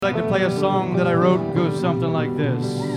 I'd like to play a song that I wrote. Goes something like this.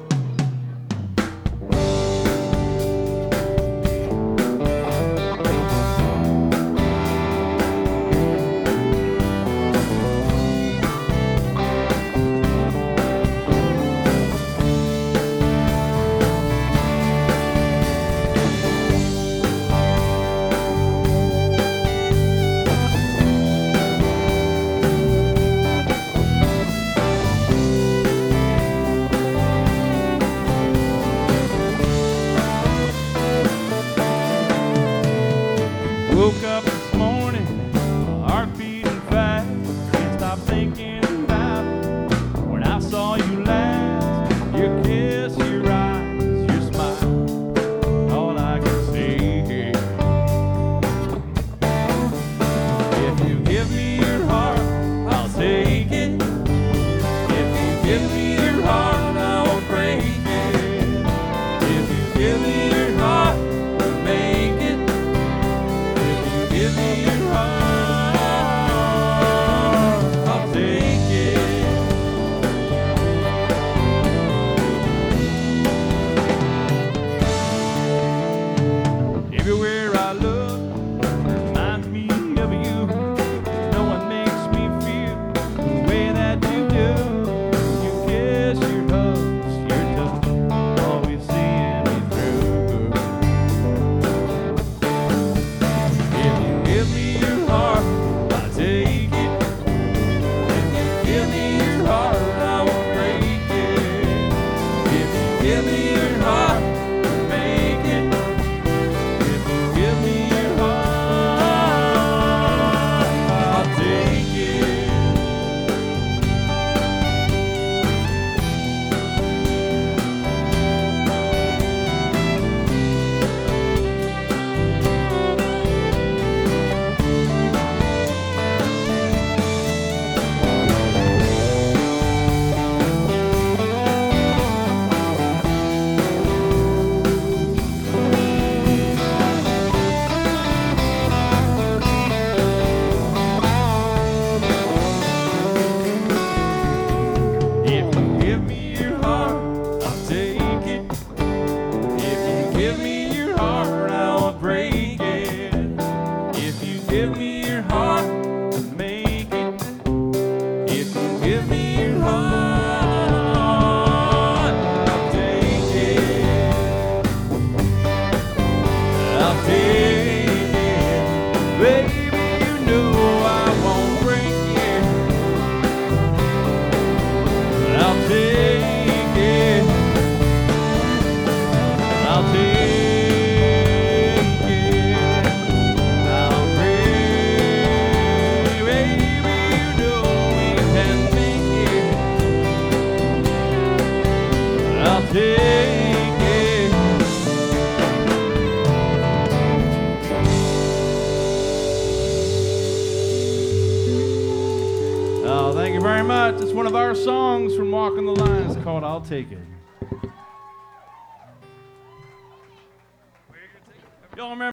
Woke up this morning, my heart beating fast. Can't stop thinking about it. When I saw you last, your kiss, your eyes, your smile, all I can see. If you give me your heart, I'll take it. If you give me your heart, I won't break it. If you give me your heart, we'll make it. Give me your heart, I'll take it. Everywhere I look reminds me of you. No one makes me feel the way that you do. Your kiss, your hugs, your touch, always seeing me through. Give me your heart, I'll take it. If you give me your heart, I won't break it. If you give me your heart, we'll make it. If you give me your heart, I'll take it. If you give me your heart, I'll take it. If you give me your heart, I won't break it. If you give me your heart, I'll make it. If you give me your heart, I'll take it. I'll take it. Baby, you know I won't break it. I'll take it. I'll take it. I'll pray. Baby, you know we can make it. I'll take it. Oh, thank you very much. It's one of our songs from Walking the Line. It's called I'll Take It. Y'all remember?